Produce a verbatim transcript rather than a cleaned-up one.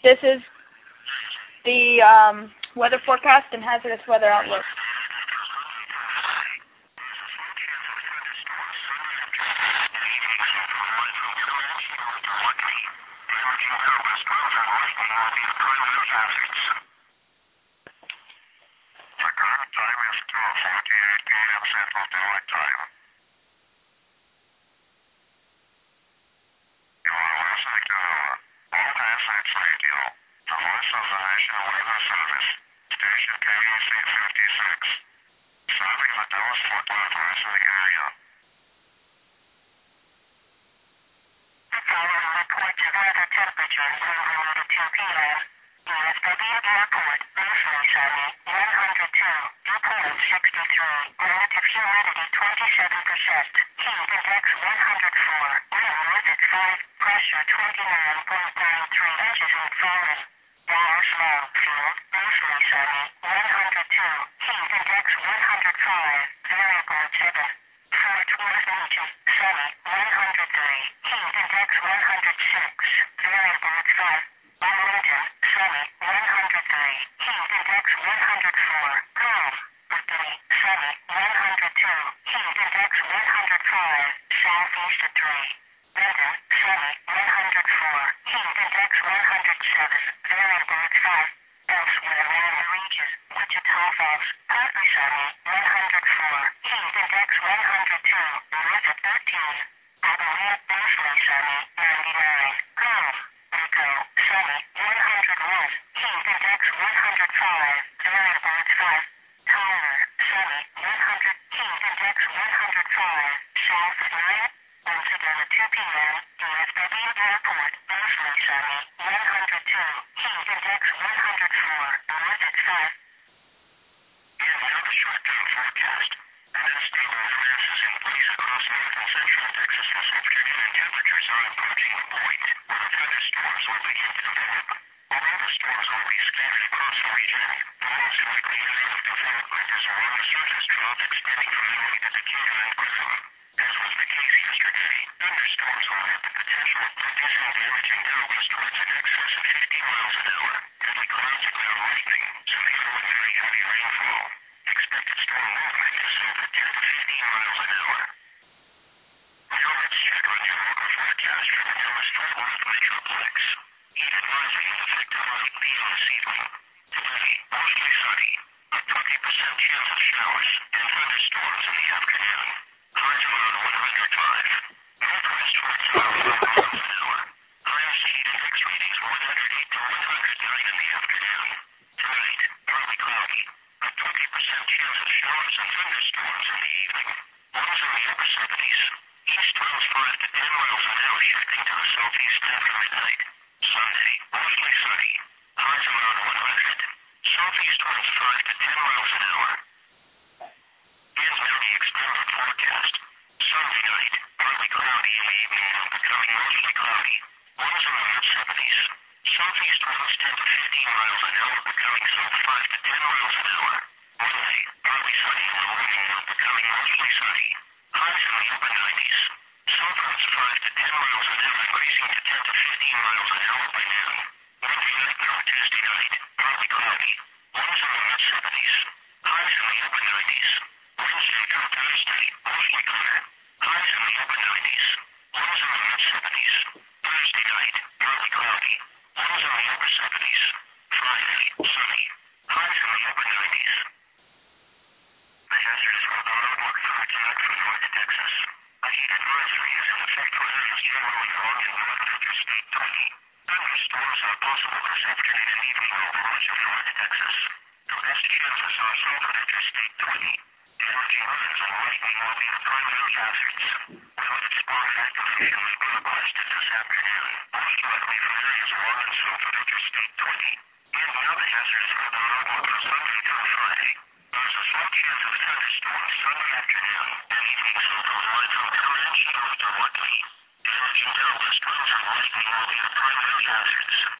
This is the um, weather forecast and hazardous weather outlook. The current time is two forty-eight p m Central Daylight Time. You are listening to All Assets Radio, the voice of the National Weather Service, station K E C fifty-six, serving the Dallas-Fort Worth Wesley area. The following reports of weather temperatures will go to two p m U S W Airport, Buffalo Sunny, one hundred two, dew point sixty-three, relative humidity twenty-seven percent, heat index one hundred four, wind north at five, pressure twenty-nine point nine three inches in falling. Dallas Love Field, Buffalo Sunny, one hundred two, heat index one hundred five, variable at seven. Fort Worth Beaches, sunny, one hundred three, heat index one hundred six, variable at five. Arlington, sunny, one hundred three, heat index one hundred four, calm. Whitney, sunny, one hundred two, heat index one hundred five, southeast at three. Benton, sunny, one hundred four, heat index one hundred seven, variable at five. Elsewhere around the regions, Wichita Falls, partly sunny, one hundred four, heat index one hundred two, north at thirteen. Abilene, Buffalo sunny, ninety-nine, calm. Waco, sunny, one hundred one, heat index one hundred five, variable at five. Tyler, sunny, one hundred, heat index one hundred five, south at nine. Once again at two p m, D F W Airport, Buffalo sunny, one hundred two, heat index one hundred four, north at five. And now the short-term forecast. An unstable weather is in place across north and central Texas this afternoon, and temperatures are approaching the point where the thunderstorms will begin to develop. Although the storms will be scattered across the region, the most likely area of development is along the surface trough extending from Italy to Decatur and Griffin. As was the case yesterday, thunderstorms will have the potential of producing damaging downburst winds in excess of fifty miles an hour, heavy clouds and cloud lightning, severe or very heavy rainfall. Expected storm movement is over ten to fifteen miles an hour. Now let's check on your local forecast for the Dallas-Fort Worth Metroplex. Heat advisory in effect tonight eight p m this evening. Today, mostly sunny. A twenty percent chance of showers and thunderstorms in the afternoon. Highs around one hundred five. Northwest winds around five miles an hour. Highest heat index readings one hundred eight to one hundred nine in the afternoon. Tonight, partly cloudy. A twenty percent chance of showers and thunderstorms in the evening. Winds in the upper seventies. East winds five to ten miles an hour shifting to the southeast after midnight. Sunday, mostly sunny. Highs around one hundred. Southeast winds five to ten miles an hour. And now the extended forecast. Sunday night, partly cloudy in the evening and becoming mostly cloudy. Winds in the mid seventies. Southeast winds ten to fifteen miles an hour, becoming south five to ten miles an hour. Monday, partly sunny in the morning and becoming mostly sunny. Highs in the upper nineties. South winds five to ten miles an hour, increasing to ten to fifteen miles an hour by noon. Wednesday night through Tuesday night, partly cloudy. Winds in the mid seventies. Highs in the upper nineties. Wednesday through Thursday, mostly clear. Highs in the upper nineties. Winds in the mid seventies. Thursday night, partly cloudy. Winds in the upper seventies. Friday, sunny. Highs in the upper nineties. The hazardous weather outlook for tonight for North Texas. A heat advisory is in effect for areas generally along and north of Interstate twenty. Thunderstorms are possible this afternoon and evening over much of North Texas. The best chances are south of Interstate twenty. Damaging winds and lightning will be the primary hazards. Limited storm activation may be requested this afternoon, most likely from areas along and south of Interstate twenty. And now the hazardous weather outlook for Sunday through Friday. There's a slow chance of thunderstorms Sunday afternoon and evening south of the line from Comanche north to Whitley. Damaging downburst winds and lightning will be the primary hazards.